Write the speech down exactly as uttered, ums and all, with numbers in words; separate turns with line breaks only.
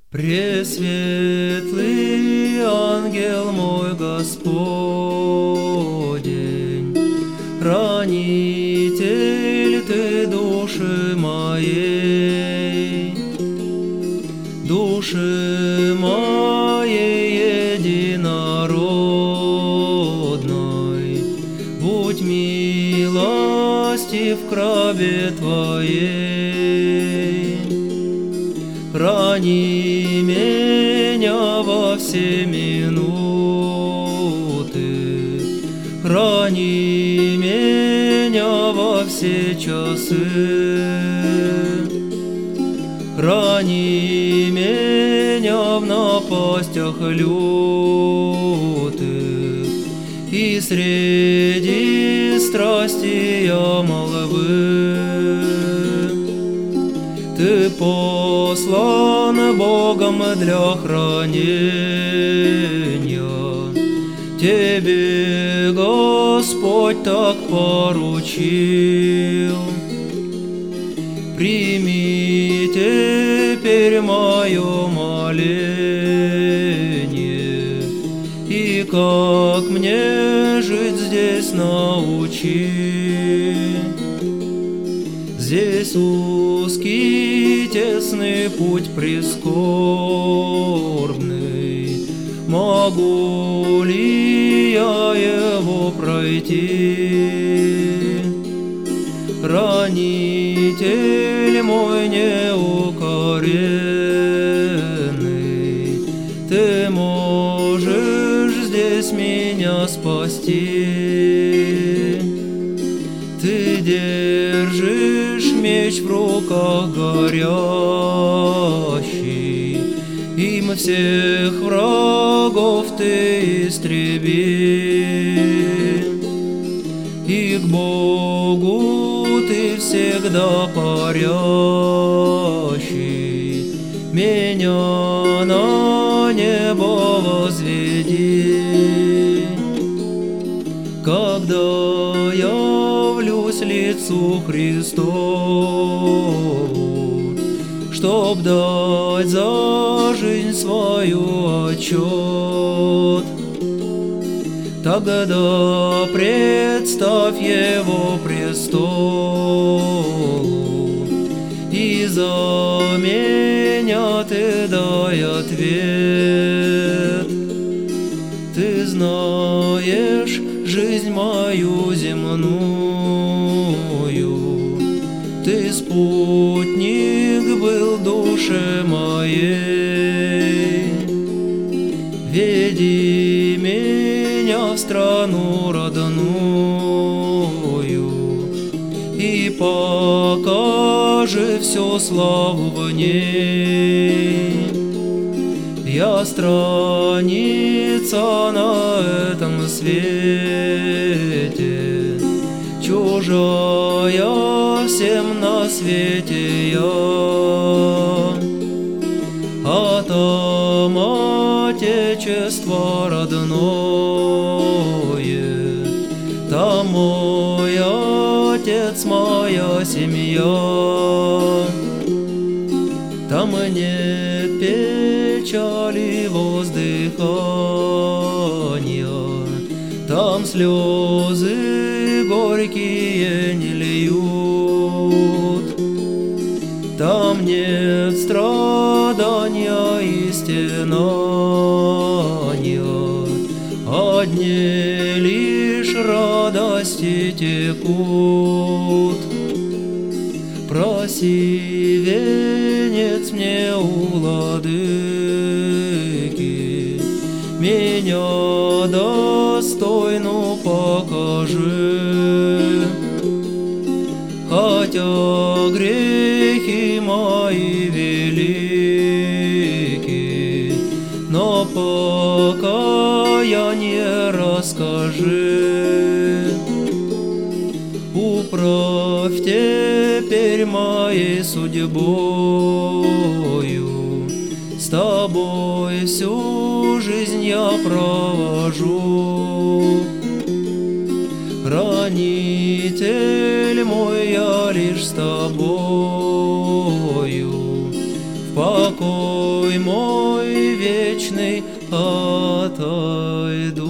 Пресветлый ангел мой Господень, хранитель ты души моей, души моей единородной, будь милостив к рабе твоей. Храни меня во все минуты, храни меня во все часы, храни меня в напастях лютых и среди страстия молвы. Ты послан Богом для хранения, Тебе Господь так поручил. Прими теперь мое моление, и как мне жить здесь научи. Здесь узкий, тесный путь прискорбный, могу ли я его пройти? Хранитель мой неукоренный, ты можешь здесь меня спасти. Ты держишь меч в руках горящий, им всех врагов ты истреби. И к Богу ты всегда парящий, меня на небо возведи. Когда явлюсь лицу Христову, чтоб дать за жизнь свою отчет, тогда представь его престолу, и за меня ты дай ответ. Ты знаешь жизнь мою земную, ты спутник был душе моей. Веди меня в страну родную и покажи всю славу в ней. Я страница на этом свете, чужая всем на свете я, а там отечество родное, там мой отец, моя семья. Там нет печали воздыхания, там слезы горькие не льют, там нет страдания и стенания, одни лишь радости текут. Проси венец мне у владыки, меня достойну покажи. Хотя грехи мои велики, но покаяние расскажи. Управь теперь моей судьбою, с тобой всю жизнь я провожу. Хранитель мой, я лишь с тобою в покое покой мой вечный отойду.